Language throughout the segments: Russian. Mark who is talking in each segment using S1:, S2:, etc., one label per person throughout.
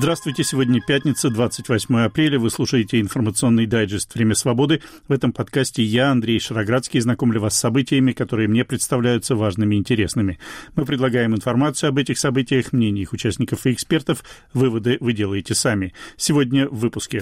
S1: Здравствуйте, сегодня пятница, 28 апреля. Вы слушаете информационный дайджест «Время свободы». В этом подкасте я, Андрей Шароградский, знакомлю вас с событиями, которые мне представляются важными и интересными. Мы предлагаем информацию об этих событиях, мнения их участников и экспертов. Выводы вы делаете сами. Сегодня в выпуске.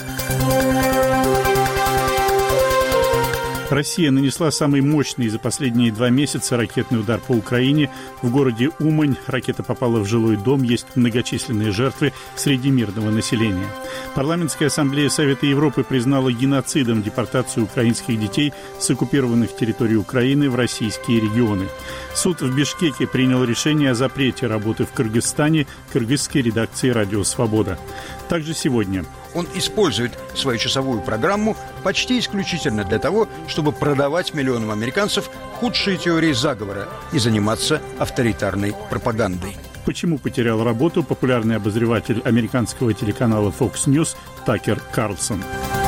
S1: Россия нанесла самый мощный за последние 2 месяца ракетный удар по Украине. В городе Умань ракета попала в жилой дом, есть многочисленные жертвы среди мирного населения. Парламентская ассамблея Совета Европы признала геноцидом депортацию украинских детей с оккупированных территорий Украины в российские регионы. Суд в Бишкеке принял решение о запрете работы в Кыргызстане кыргызской редакции «Радио Свобода». Также сегодня
S2: он использует свою часовую программу почти исключительно для того, чтобы продавать миллионам американцев худшие теории заговора и заниматься авторитарной пропагандой.
S1: Почему потерял работу популярный обозреватель американского телеканала Fox News Такер Карлсон?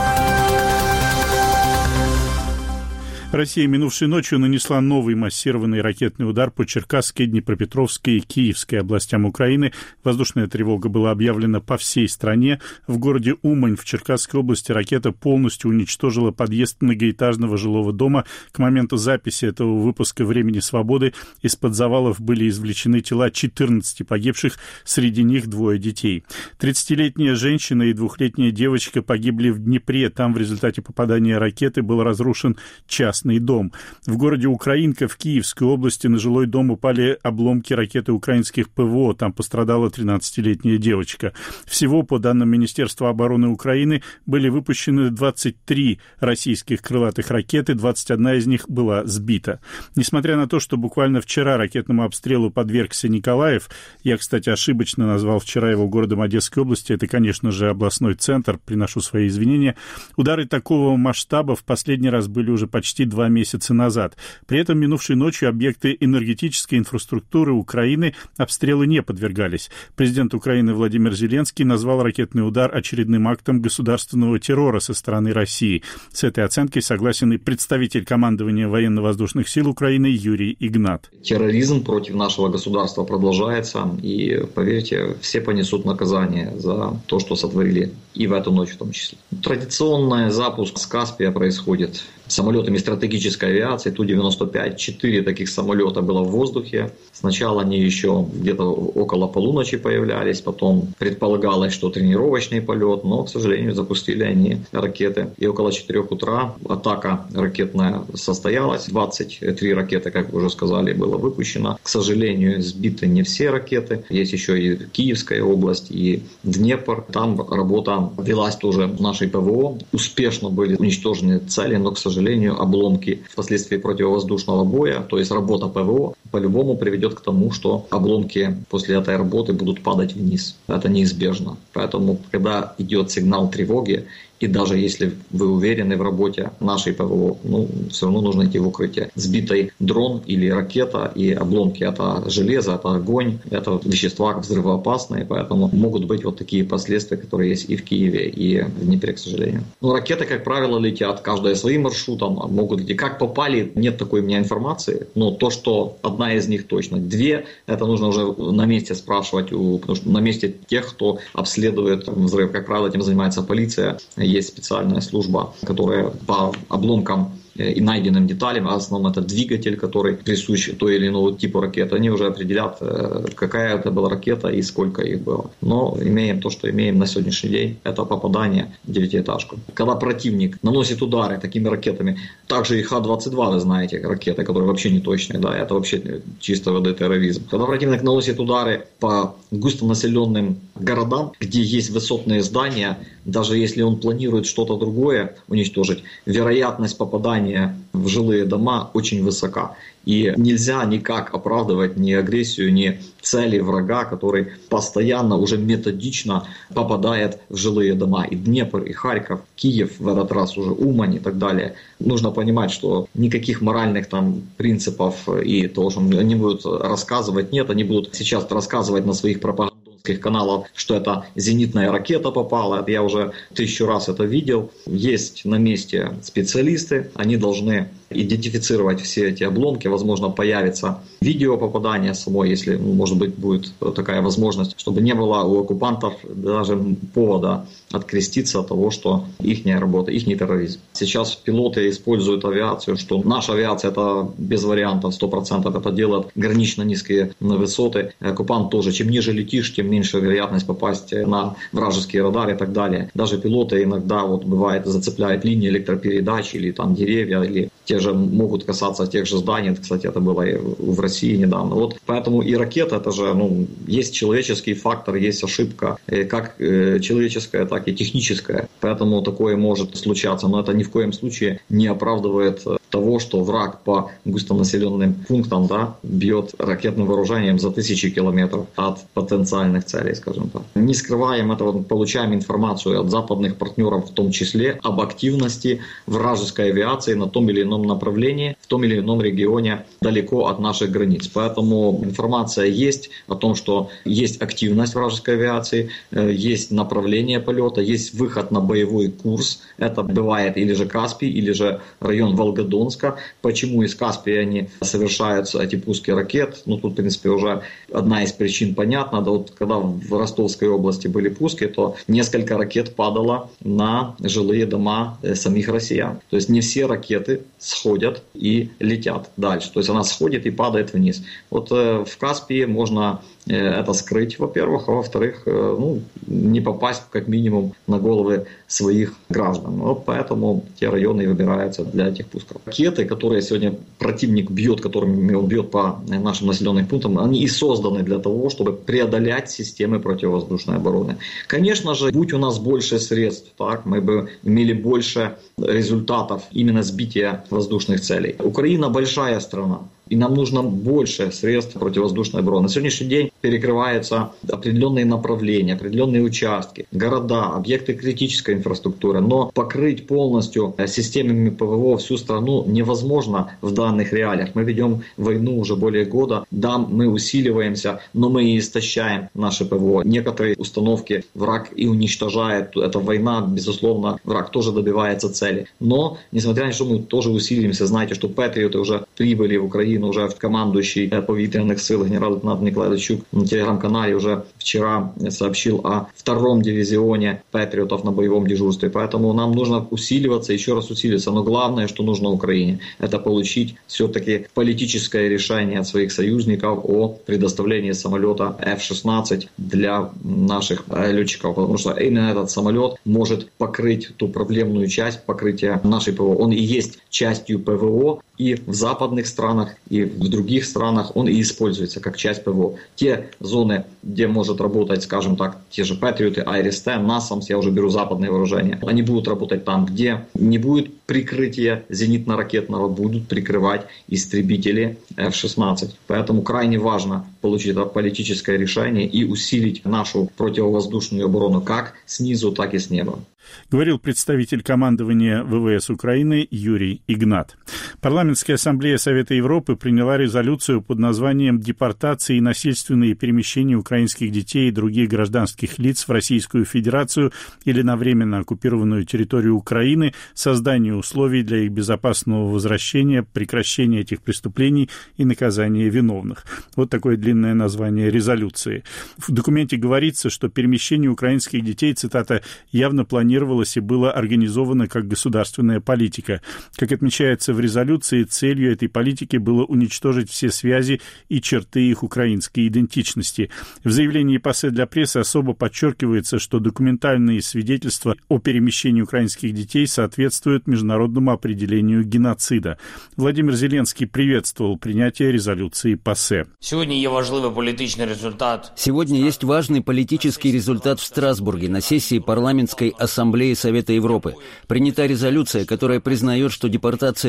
S1: Россия минувшей ночью нанесла новый массированный ракетный удар по Черкасской, Днепропетровской и Киевской областям Украины. Воздушная тревога была объявлена по всей стране. В городе Умань в Черкасской области ракета полностью уничтожила подъезд многоэтажного жилого дома. К моменту записи этого выпуска «Времени свободы» из-под завалов были извлечены тела 14 погибших, среди них 2 детей. 30-летняя женщина и 2-летняя девочка погибли в Днепре. Там в результате попадания ракеты был разрушен частный дом. В городе Украинка в Киевской области на жилой дом упали обломки ракеты украинских ПВО. Там пострадала 13-летняя девочка. Всего, по данным Министерства обороны Украины, были выпущены 23 российских крылатых ракеты, 21 из них была сбита. Несмотря на то, что буквально вчера ракетному обстрелу подвергся Николаев, я, кстати, ошибочно назвал вчера его городом Одесской области, это, конечно же, областной центр, приношу свои извинения, удары такого масштаба в последний раз были уже почти 2 месяца назад. При этом минувшей ночью объекты энергетической инфраструктуры Украины обстрелы не подвергались. Президент Украины Владимир Зеленский назвал ракетный удар очередным актом государственного террора со стороны России. С этой оценкой согласен и представитель командования военно-воздушных сил Украины Юрий Игнат.
S3: Терроризм против нашего государства продолжается, и, поверьте, все понесут наказание за то, что сотворили, и в эту ночь в том числе. Традиционный запуск с Каспия происходит самолетами стратегической авиации Ту-95. 4 таких самолета было в воздухе. Сначала они еще где-то около полуночи появлялись, потом предполагалось, что тренировочный полет, но, к сожалению, запустили они ракеты. И около 4 утра атака ракетная состоялась. 23 ракеты, как вы уже сказали, было выпущено. К сожалению, сбиты не все ракеты. Есть еще и Киевская область, и Днепр. Там работа велась тоже нашей ПВО. Успешно были уничтожены цели, но, к сожалению, обломки впоследствии противовоздушного боя, то есть работа ПВО, по-любому приведет к тому, что обломки после этой работы будут падать вниз. Это неизбежно. Поэтому, когда идет сигнал тревоги, и даже если вы уверены в работе нашей ПВО, все равно нужно идти в укрытие. Сбитый дрон или ракета и обломки – это железо, это огонь, это вещества взрывоопасные, поэтому могут быть вот такие последствия, которые есть и в Киеве, и в Днепре, к сожалению. Ракеты, как правило, летят, каждая своим маршрутом, могут лететь. Как попали, нет такой у меня информации, но то, что одна из них точно. 2, это нужно уже на месте спрашивать, потому что на месте тех, кто обследует взрыв. Как правило, этим занимается полиция. Есть специальная служба, которая по обломкам и найденным деталям, а в основном это двигатель, который присущ той или иного типу ракеты, они уже определят, какая это была ракета и сколько их было. Но имеем то, что имеем на сегодняшний день, это попадание в 9-этажку. Когда противник наносит удары такими ракетами, также и Х-22, вы знаете, ракеты, которые вообще не точные, да, это вообще чисто терроризм. Когда противник наносит удары по густонаселенным городам, где есть высотные здания, даже если он планирует что-то другое уничтожить, вероятность попадания в жилые дома очень высока. И нельзя никак оправдывать ни агрессию, ни цели врага, который постоянно, уже методично попадает в жилые дома. И Днепр, и Харьков, Киев, в этот раз уже Умань и так далее. Нужно понимать, что никаких моральных там принципов и того, что они будут рассказывать, нет, они будут сейчас рассказывать на своих пропагандных каналов, что это зенитная ракета попала. Я уже 1000 раз это видел. Есть на месте специалисты, они должны идентифицировать все эти обломки. Возможно, появится видео попадания самой, если, может быть, будет такая возможность, чтобы не было у оккупантов даже повода откреститься от того, что их работа, их терроризм. Сейчас пилоты используют авиацию, что наша авиация это без вариантов 100% это делает гранично низкие высоты. Оккупант тоже, чем ниже летишь, тем меньше вероятность попасть на вражеские радары и так далее. Даже пилоты иногда бывает зацепляют линии электропередач или там деревья, или те же могут касаться тех же зданий. Кстати, это было и в России недавно. Поэтому и ракета, это же, есть человеческий фактор, есть ошибка, как человеческая, так и техническая. Поэтому такое может случаться. Но это ни в коем случае не оправдывает того, что враг по густонаселенным пунктам бьет ракетным вооружением за 1000 километров от потенциальных целей, скажем так. Не скрываем этого, получаем информацию от западных партнеров, в том числе об активности вражеской авиации на том или ином направлении, в том или ином регионе далеко от наших границ. Поэтому информация есть о том, что есть активность вражеской авиации, есть направление полета, есть выход на боевой курс. Это бывает или же Каспий, или же район Волгодонска. Почему из Каспия они совершаются, эти пуски ракет? Тут, в принципе, уже одна из причин понятна. Когда в Ростовской области были пуски, то несколько ракет падало на жилые дома самих россиян. То есть не все ракеты сходят и летят дальше. То есть она сходит и падает вниз. В Каспии можно это скрыть, во-первых, а во-вторых, не попасть как минимум на головы своих граждан. Поэтому те районы и выбираются для этих пусков. Ракеты, которые сегодня противник бьет, которыми он бьет по нашим населенным пунктам, они и созданы для того, чтобы преодолять системы противовоздушной обороны. Конечно же, будь у нас больше средств, мы бы имели больше результатов именно сбития воздушных целей. Украина большая страна. И нам нужно больше средств противовоздушной обороны. На сегодняшний день перекрываются определенные направления, определенные участки, города, объекты критической инфраструктуры. Но покрыть полностью системами ПВО всю страну невозможно в данных реалиях. Мы ведем войну уже более года. Да, мы усиливаемся, но мы и истощаем наше ПВО. Некоторые установки враг и уничтожает. Это война, безусловно, враг тоже добивается цели. Но, несмотря на то, что мы тоже усилимся, знаете, что Патріоти уже прибыли в Украину, уже командующий повітряных сил генерал-лейтенант Николай Лещук на телеграм-канале уже вчера сообщил о 2-м дивизионе Патриотов на боевом дежурстве. Поэтому нам нужно усиливаться, еще раз усилиться. Но главное, что нужно Украине, это получить все-таки политическое решение от своих союзников о предоставлении самолета F-16 для наших летчиков. Потому что именно этот самолет может покрыть ту проблемную часть покрытия нашей ПВО. Он и есть частью ПВО и в западных странах, и в других странах он и используется как часть ПВО. Те зоны, где может работать, скажем так, те же Патриоты, Айрис-Т, НАСАМС, я уже беру западные вооружения, они будут работать там, где не будет прикрытия зенитно-ракетного, будут прикрывать истребители F-16. Поэтому крайне важно получить это политическое решение и усилить нашу противовоздушную оборону как снизу, так и с неба.
S1: Говорил представитель командования ВВС Украины Юрий Игнат. Парламентская ассамблея Совета Европы приняла резолюцию под названием «Депортации и насильственные перемещения украинских детей и других гражданских лиц в Российскую Федерацию или на временно оккупированную территорию Украины, создание условий для их безопасного возвращения, прекращения этих преступлений и наказания виновных». Вот такое длинное название резолюции. В документе говорится, что перемещение украинских детей, цитата, явно планировалось и было организовано как государственная политика. Как отмечается в резолюции, целью этой политики было уничтожить все связи и черты их украинской идентичности. В заявлении ПАСЕ для прессы особо подчеркивается, что документальные свидетельства о перемещении украинских детей соответствуют международному определению геноцида. Владимир Зеленский приветствовал принятие резолюции ПАСЕ.
S4: Сегодня есть важный политический результат в Страсбурге на сессии парламентской ассамблеи Совета Европы. Принята резолюция, которая признает, что депортация России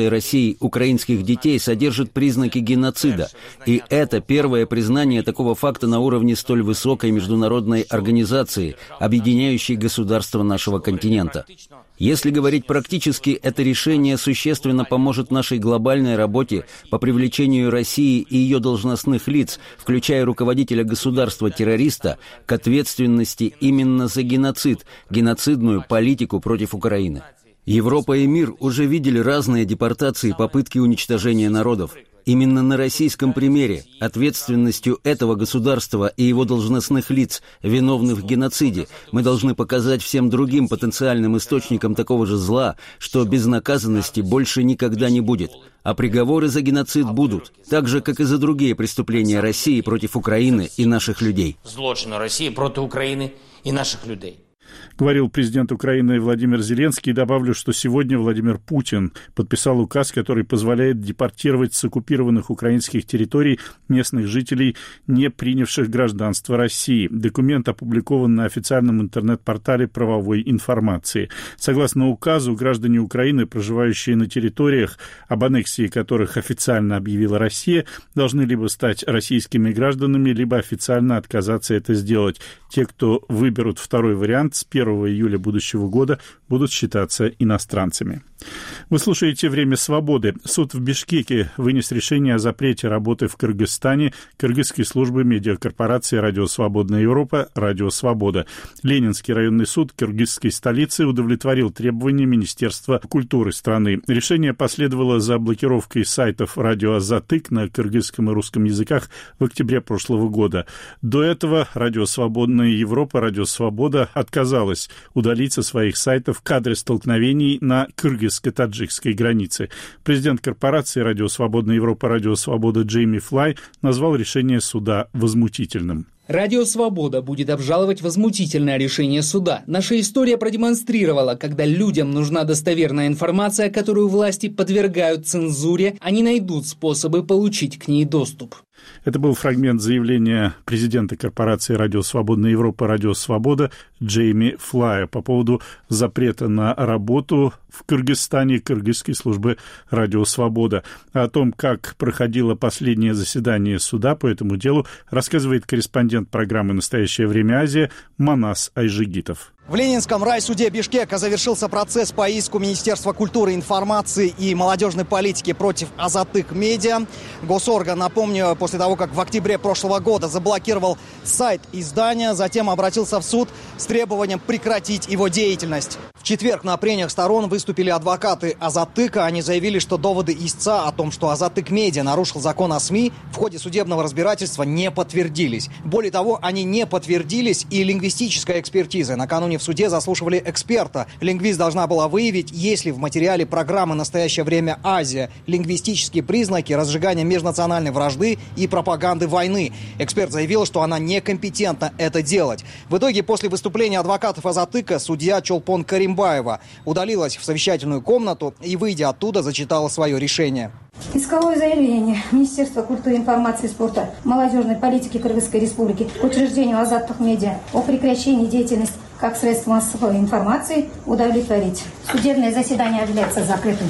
S4: Россией украинских детей содержит признаки геноцида. И это первое признание такого факта на уровне столь высокой международной организации, объединяющей государства нашего континента. Если говорить практически, это решение существенно поможет нашей глобальной работе по привлечению России и ее должностных лиц, включая руководителя государства-террориста, к ответственности именно за геноцид, геноцидную политику против Украины. Европа и мир уже видели разные депортации и попытки уничтожения народов. Именно на российском примере ответственностью этого государства и его должностных лиц, виновных в геноциде, мы должны показать всем другим потенциальным источникам такого же зла, что безнаказанности больше никогда не будет, а приговоры за геноцид будут, так же, как и за другие преступления России против Украины и наших людей.
S5: Злочины России против Украины и наших людей.
S1: Говорил президент Украины Владимир Зеленский. И добавлю, что сегодня Владимир Путин подписал указ, который позволяет депортировать с оккупированных украинских территорий местных жителей, не принявших гражданство России. Документ опубликован на официальном интернет-портале правовой информации. Согласно указу, граждане Украины, проживающие на территориях, об аннексии которых официально объявила Россия, должны либо стать российскими гражданами, либо официально отказаться это сделать. Те, кто выберут второй вариант, с 1 июля будущего года будут считаться иностранцами. Вы слушаете «Время свободы». Суд в Бишкеке вынес решение о запрете работы в Кыргызстане Кыргызской службы медиакорпорации «Радио Свободная Европа» «Радио Свобода». Ленинский районный суд кыргызской столицы удовлетворил требования Министерства культуры страны. Решение последовало за блокировкой сайтов «Радио Азатык» на кыргызском и русском языках в октябре прошлого года. До этого «Радио Свободная Европа» «Радио Свобода» отказалась удалить со своих сайтов кадры столкновений на кыргызско-таджикской границе. Президент корпорации «Радио Свободная Европа», «Радио Свобода» Джейми Флай назвал решение суда возмутительным.
S6: Радио «Свобода» будет обжаловать возмутительное решение суда. Наша история продемонстрировала, когда людям нужна достоверная информация, которую власти подвергают цензуре, они найдут способы получить к ней доступ.
S1: Это был фрагмент заявления президента корпорации «Радио Свободная Европа», «Радио Свобода» Джейми Флая по поводу запрета на работу в Кыргызстане кыргызской службы «Радио Свобода». О том, как проходило последнее заседание суда по этому делу, рассказывает корреспондент программы «Настоящее время Азия» Манас Айжигитов.
S7: В Ленинском райсуде Бишкека завершился процесс по иску Министерства культуры, информации и молодежной политики против Азатык Медиа. Госорган, напомню, после того, как в октябре прошлого года заблокировал сайт издания, затем обратился в суд с требованием прекратить его деятельность. В четверг на прениях сторон выступили адвокаты Азатыка. Они заявили, что доводы истца о том, что Азатык Медиа нарушил закон о СМИ, в ходе судебного разбирательства не подтвердились. Более того, они не подтвердились и лингвистической экспертизой. Накануне в суде заслушивали эксперта. Лингвист должна была выявить, есть ли в материале программы «Настоящее время Азия» лингвистические признаки разжигания межнациональной вражды и пропаганды войны. Эксперт заявил, что она некомпетентна это делать. В итоге, после выступления адвокатов Азатыка, судья Чолпон Каримбаева удалилась в совещательную комнату и, выйдя оттуда, зачитала свое решение.
S8: Исковое заявление Министерства культуры, информации и спорта, молодежной политики Кыргызской республики к учреждению Азаттык Медиа о прекращении деятельности как средств массовой информации удовлетворить. Судебное заседание объявляется закрытым.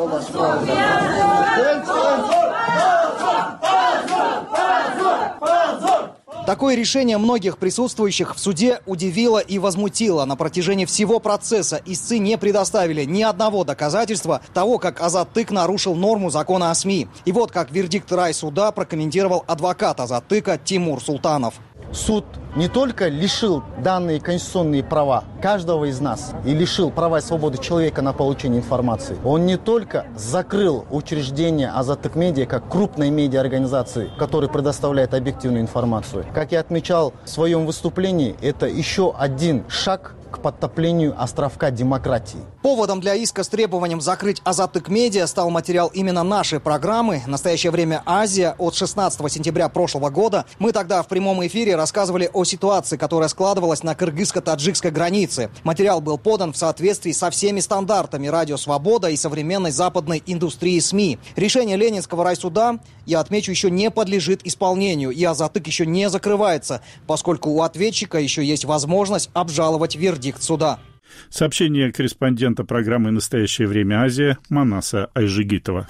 S7: Такое решение многих присутствующих в суде удивило и возмутило. На протяжении всего процесса истцы не предоставили ни одного доказательства того, как Азатык нарушил норму закона о СМИ. И вот как вердикт райсуда прокомментировал адвокат Азатыка Тимур Султанов.
S9: Суд не только лишил данные конституционные права каждого из нас и лишил права и свободы человека на получение информации. Он не только закрыл учреждение Азатык Медиа как крупной медиаорганизации, которая предоставляет объективную информацию. Как я отмечал в своем выступлении, это еще один шаг к подтоплению островка демократии.
S7: Поводом для иска с требованием закрыть Азатык Медиа стал материал именно нашей программы «Настоящее время Азия» от 16 сентября прошлого года. Мы тогда в прямом эфире рассказывали о ситуации, которая складывалась на кыргызско-таджикской границе. Материал был подан в соответствии со всеми стандартами «Радио Свобода» и современной западной индустрии СМИ. Решение Ленинского райсуда, я отмечу, еще не подлежит исполнению, и Азатык еще не закрывается, поскольку у ответчика еще есть возможность обжаловать вердикт суда.
S1: Сообщение корреспондента программы «Настоящее время Азия» Манаса Айжигитова.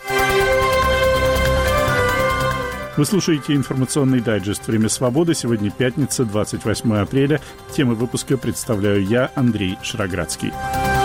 S1: Вы слушаете информационный дайджест «Время свободы». Сегодня пятница, 28 апреля. Темы выпуска представляю я, Андрей Шароградский.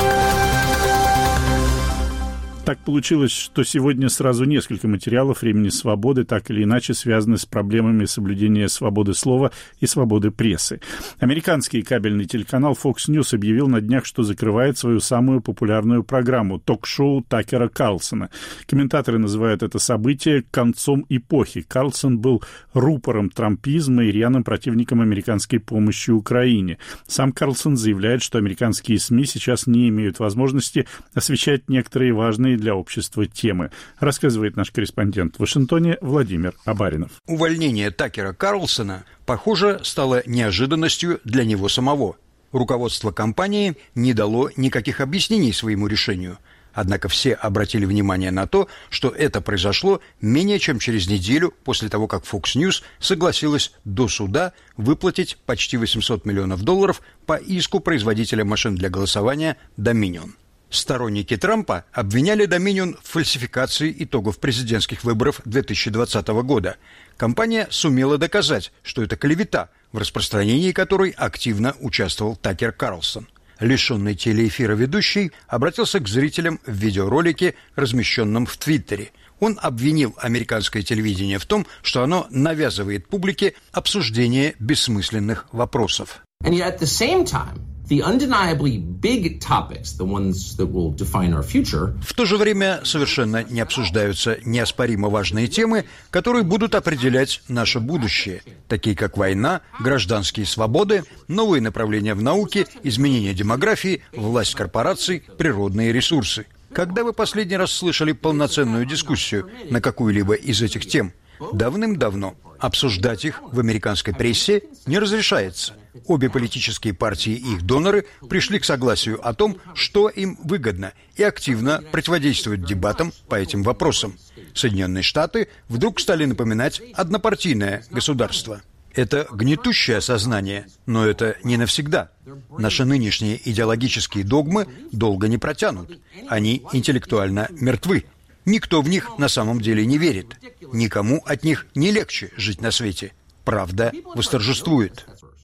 S1: Так получилось, что сегодня сразу несколько материалов «Времени свободы» так или иначе связаны с проблемами соблюдения свободы слова и свободы прессы. Американский кабельный телеканал Fox News объявил на днях, что закрывает свою самую популярную программу – ток-шоу Такера Карлсона. Комментаторы называют это событие концом эпохи. Карлсон был рупором трампизма и рьяным противником американской помощи Украине. Сам Карлсон заявляет, что американские СМИ сейчас не имеют возможности освещать некоторые важные для общества темы, рассказывает наш корреспондент в Вашингтоне Владимир Абаринов.
S2: Увольнение Такера Карлсона, похоже, стало неожиданностью для него самого. Руководство компании не дало никаких объяснений своему решению. Однако все обратили внимание на то, что это произошло менее чем через неделю после того, как Fox News согласилась до суда выплатить почти $800 миллионов по иску производителя машин для голосования Dominion. Сторонники Трампа обвиняли Dominion в фальсификации итогов президентских выборов 2020 года. Компания сумела доказать, что это клевета, в распространении которой активно участвовал Такер Карлсон. Лишенный телеэфира ведущий обратился к зрителям в видеоролике, размещенном в Твиттере. Он обвинил американское телевидение в том, что оно навязывает публике обсуждение бессмысленных вопросов. В то же время совершенно не обсуждаются неоспоримо важные темы, которые будут определять наше будущее, такие как война, гражданские свободы, новые направления в науке, изменение демографии, власть корпораций, природные ресурсы. Когда вы последний раз слышали полноценную дискуссию на какую-либо из этих тем? Давным-давно. Обсуждать их в американской прессе не разрешается. Обе политические партии и их доноры пришли к согласию о том, что им выгодно, и активно противодействуют дебатам по этим вопросам. Соединенные Штаты вдруг стали напоминать однопартийное государство. Это гнетущее осознание, но это не навсегда. Наши нынешние идеологические догмы долго не протянут. Они интеллектуально мертвы. Никто в них на самом деле не верит. Никому от них не легче жить на свете. Правда восторжествует.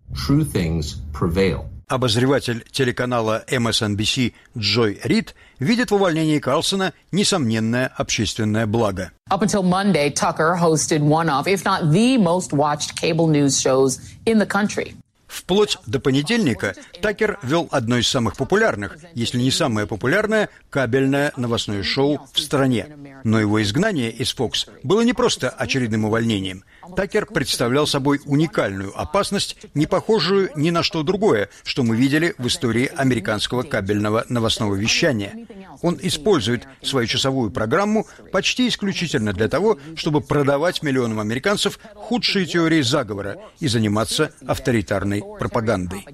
S2: Обозреватель телеканала MSNBC Джой Рид видит в увольнении Карлсона несомненное общественное благо.
S10: Up until Monday, Tucker hosted one of, if not the most watched cable news shows in the country.
S2: Вплоть до понедельника Такер вел одно из самых популярных, если не самое популярное, кабельное новостное шоу в стране. Но его изгнание из Fox было не просто очередным увольнением. Такер представлял собой уникальную опасность, не похожую ни на что другое, что мы видели в истории американского кабельного новостного вещания. Он использует свою часовую программу почти исключительно для того, чтобы продавать миллионам американцев худшие теории заговора и заниматься авторитарной пропагандой.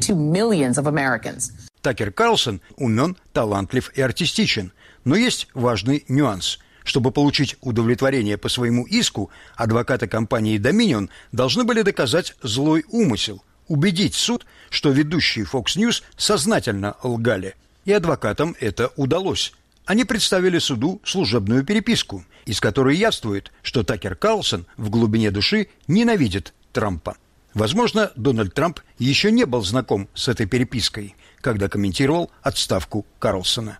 S2: Такер Карлсон умен, талантлив и артистичен, но есть важный нюанс. Чтобы получить удовлетворение по своему иску, адвокаты компании Dominion должны были доказать злой умысел, убедить суд, что ведущие Fox News сознательно лгали. И адвокатам это удалось. Они представили суду служебную переписку, из которой явствует, что Такер Карлсон в глубине души ненавидит Трампа. Возможно, Дональд Трамп еще не был знаком с этой перепиской, когда комментировал отставку Карлсона.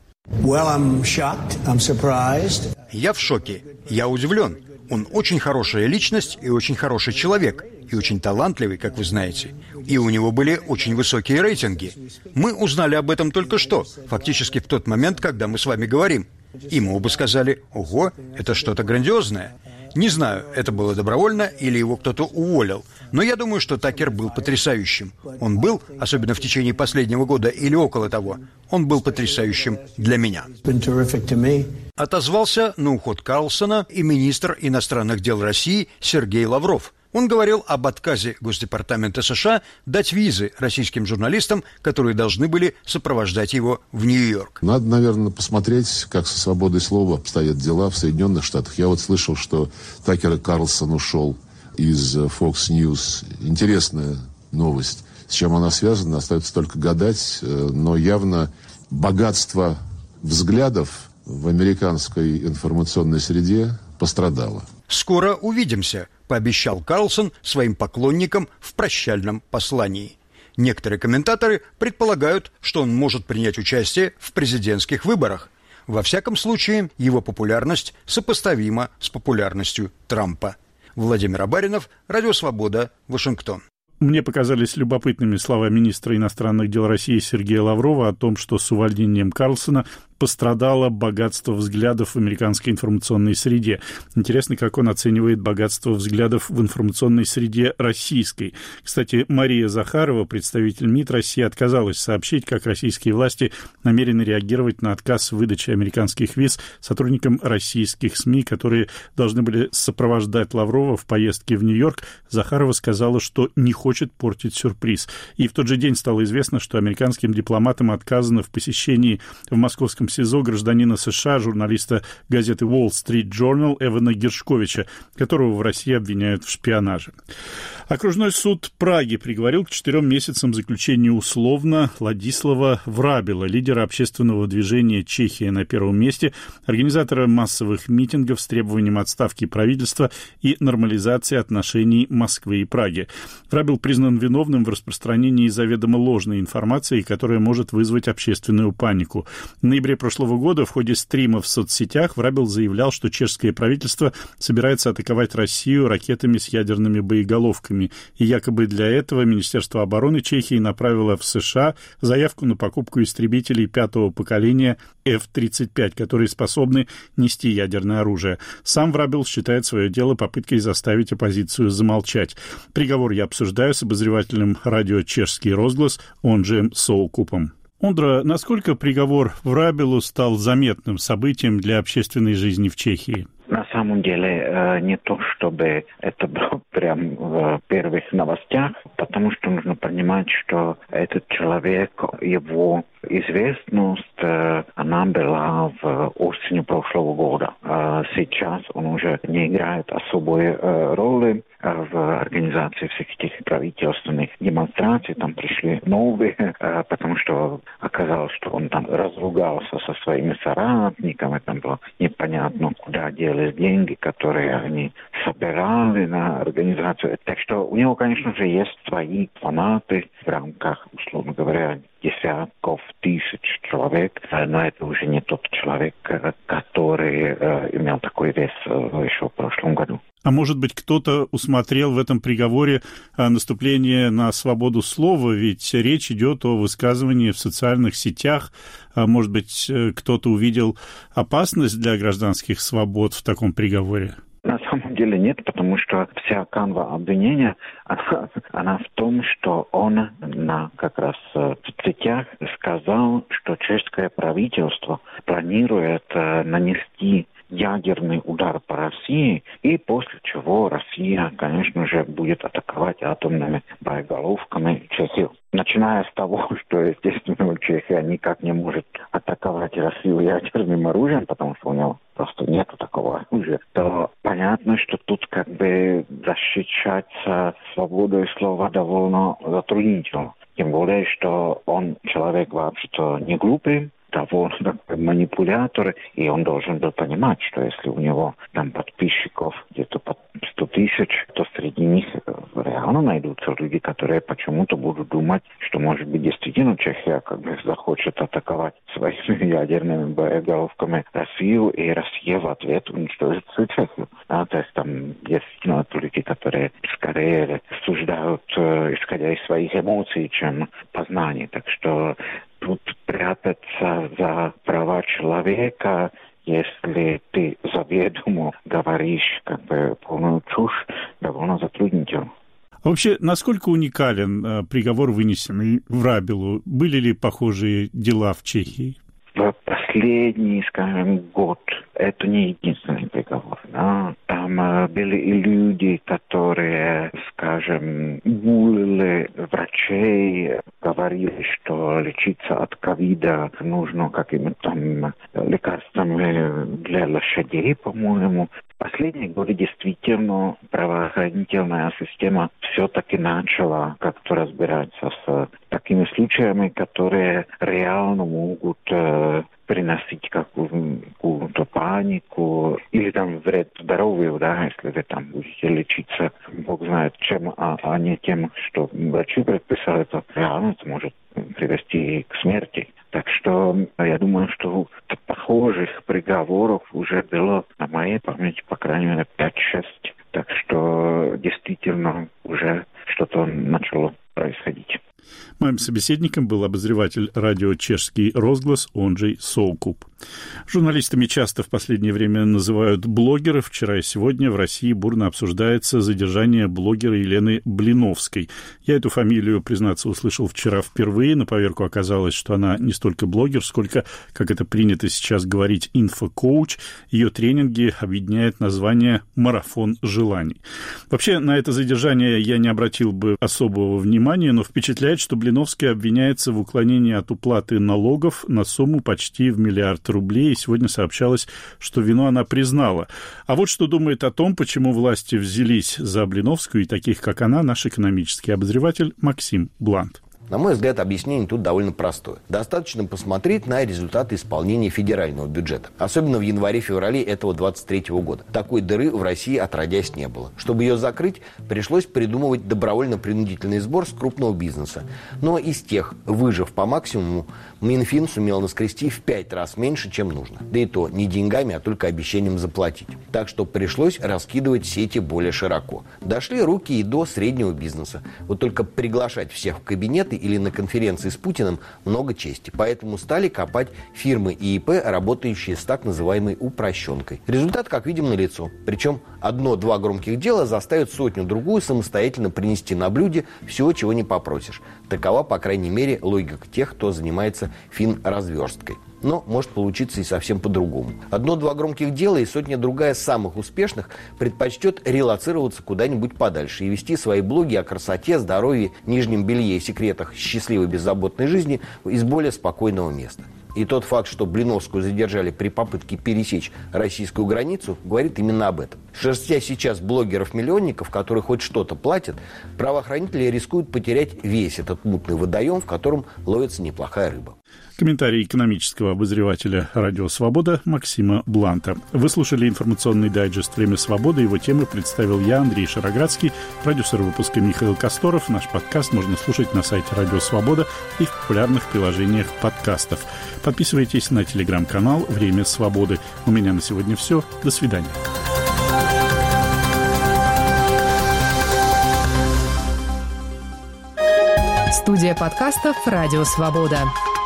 S2: Я в шоке. Я удивлен. Он очень хорошая личность и очень хороший человек. И очень талантливый, как вы знаете. И у него были очень высокие рейтинги. Мы узнали об этом только что, фактически в тот момент, когда мы с вами говорим. И мы оба сказали: «Ого, это что-то грандиозное». Не знаю, это было добровольно или его кто-то уволил, но я думаю, что Такер был потрясающим. Он был, особенно в течение последнего года или около того, он был потрясающим для меня. Отозвался на уход Карлсона и министр иностранных дел России Сергей Лавров. Он говорил об отказе Госдепартамента США дать визы российским журналистам, которые должны были сопровождать его в Нью-Йорк.
S11: Надо, наверное, посмотреть, как со свободой слова обстоят дела в Соединенных Штатах. Я вот слышал, что Такер Карлсон ушел из Fox News. Интересная новость. С чем она связана, остается только гадать, но явно богатство взглядов в американской информационной среде пострадало.
S2: «Скоро увидимся», — пообещал Карлсон своим поклонникам в прощальном послании. Некоторые комментаторы предполагают, что он может принять участие в президентских выборах. Во всяком случае, его популярность сопоставима с популярностью Трампа. Владимир Абаринов, Радио Свобода, Вашингтон.
S1: Мне показались любопытными слова министра иностранных дел России Сергея Лаврова о том, что с увольнением Карлсона пострадало богатство взглядов в американской информационной среде. Интересно, как он оценивает богатство взглядов в информационной среде российской. Кстати, Мария Захарова, представитель МИД России, отказалась сообщить, как российские власти намерены реагировать на отказ в выдаче американских виз сотрудникам российских СМИ, которые должны были сопровождать Лаврова в поездке в Нью-Йорк. Захарова сказала, что не хочет портить сюрприз. И в тот же день стало известно, что американским дипломатам отказано в посещении в московском СИЗО гражданина США, журналиста газеты Wall Street Journal Эвана Гершковича, которого в России обвиняют в шпионаже. Окружной суд Праги приговорил к 4 месяцам заключения условно Ладислава Врабела, лидера общественного движения «Чехия на первом месте», организатора массовых митингов с требованием отставки правительства и нормализации отношений Москвы и Праги. Врабел признан виновным в распространении заведомо ложной информации, которая может вызвать общественную панику. В ноябре прошлого года в ходе стрима в соцсетях Врабел заявлял, что чешское правительство собирается атаковать Россию ракетами с ядерными боеголовками, и якобы для этого Министерство обороны Чехии направило в США заявку на покупку истребителей 5-го поколения F-35, которые способны нести ядерное оружие. Сам Врабел считает свое дело попыткой заставить оппозицию замолчать. Приговор я обсуждаю с обозревателем радио «Чешский розглас», он же Соукупом. Ондра, насколько приговор Врабелу стал заметным событием для общественной жизни в Чехии?
S12: На самом деле не то, чтобы это было прям в первых новостях, потому что нужно понимать, что этот человек, его известность, она была в осени прошлого года. Сейчас он уже не играет особой роли в организации всех этих правительственных демонстраций. Там пришли новые, потому что оказалось, что он там разругался со своими соратниками. Там было непонятно, куда делись деньги, которые они собирали на организацию. Так что у него, конечно же, есть свои фанаты в рамках, условно говоря, десятков тысяч человек, но это уже не тот человек, который имел такой вес еще в прошлом году.
S1: А может быть, кто-то усмотрел в этом приговоре наступление на свободу слова, ведь речь идет о высказывании в социальных сетях. Может быть, кто-то увидел опасность для гражданских свобод в таком приговоре?
S12: На самом деле нет, потому что вся канва обвинения, она в том, что он как раз в соцсетях сказал, что чешское правительство планирует нанести ядерный удар по России, и после чего Россия, конечно же, будет атаковать атомными боеголовками Чехию. Начиная с того, что, естественно, Чехия никак не может атаковать Россию ядерным оружием, потому что у него просто нету такого оружия, то понятно, что тут как бы защищаться свободой слова довольно затруднительно. Тем более, что он человек вообще-то не глупый, довольно манипулятор, и он должен был понимать, что если у него там подписчиков где-то под 100 тысяч, то среди них реально найдутся люди, которые почему-то будут думать, что, может быть, действительно Чехия как бы захочет атаковать своими ядерными боеголовками Россию, и Россия в ответ уничтожит всю Чехию. То есть там есть люди, которые скорее рассуждают, исходя из своих эмоций, чем познаний. Так что тут прятаться за права человека, если ты заведомо говоришь как бы полную чушь, довольно затруднительно.
S1: А вообще, насколько уникален приговор, вынесенный Врабелу? Были ли похожие дела в Чехии?
S12: В последний, скажем, год это не единственный приговор. Да? Там были и люди, которые, скажем, гулили врачей, говорили, что лечиться от ковида нужно какими-то там лекарствами для лошадей, по-моему. Последние годы действительно правоохранительная система все-таки начала как-то разбираться с такими случаями, которые реально могут приносить какую-то панику или там вред здоровью, да, если вы там будете лечиться, бог знает чем, а не тем, что врачи предписали, то реально это может привести к смерти. Так что я думаю, что похожих приговоров уже было на моей памяти, по крайней мере, 5-6. Так что действительно уже что-то начало происходить.
S1: Моим собеседником был обозреватель радио «Чешский Розглас», он же Соукуп. Журналистами часто в последнее время называют блогеров. Вчера и сегодня в России бурно обсуждается задержание блогера Елены Блиновской. Я эту фамилию, признаться, услышал вчера впервые. На поверку оказалось, что она не столько блогер, сколько, как это принято сейчас говорить, инфокоуч. Ее тренинги объединяет название «Марафон желаний». Вообще, на это задержание я не обратил бы особого внимания, но впечатляет, что Блиновская обвиняется в уклонении от уплаты налогов на сумму почти в 1 миллиард рублей, и сегодня сообщалось, что вину она признала. А вот что думает о том, почему власти взялись за Блиновскую и таких, как она, наш экономический обозреватель Максим Блант.
S13: На мой взгляд, объяснение тут довольно простое. Достаточно посмотреть на результаты исполнения федерального бюджета. Особенно в январе-феврале этого 2023 года. Такой дыры в России отродясь не было. Чтобы ее закрыть, пришлось придумывать добровольно-принудительный сбор с крупного бизнеса. Но из тех, выжив по максимуму, Минфин сумел наскрести в 5 раз меньше, чем нужно. Да и то не деньгами, а только обещанием заплатить. Так что пришлось раскидывать сети более широко. Дошли руки и до среднего бизнеса. Вот только приглашать всех в кабинеты или на конференции с Путиным много чести. Поэтому стали копать фирмы и ИП, работающие с так называемой упрощенкой. Результат, как видим, налицо. Причем 1-2 громких дела заставят сотню-другую самостоятельно принести на блюде всего, чего не попросишь. Такова, по крайней мере, логика тех, кто занимается финразверсткой. Но может получиться и совсем по-другому. 1-2 громких дела и сотня-другая самых успешных предпочтет релоцироваться куда-нибудь подальше и вести свои блоги о красоте, здоровье, нижнем белье и секретах счастливой беззаботной жизни из более спокойного места. И тот факт, что Блиновскую задержали при попытке пересечь российскую границу, говорит именно об этом. Шерстя сейчас блогеров-миллионников, которые хоть что-то платят, правоохранители рискуют потерять весь этот мутный водоем, в котором ловится неплохая рыба.
S1: Комментарий экономического обозревателя «Радио Свобода» Максима Бланта. Вы слушали информационный дайджест «Время свободы». Его темы представил я, Андрей Шароградский, продюсер выпуска Михаил Косторов. Наш подкаст можно слушать на сайте «Радио Свобода» и в популярных приложениях подкастов. Подписывайтесь на телеграм-канал «Время свободы». У меня на сегодня все. До свидания.
S14: Студия подкастов «Радио Свобода».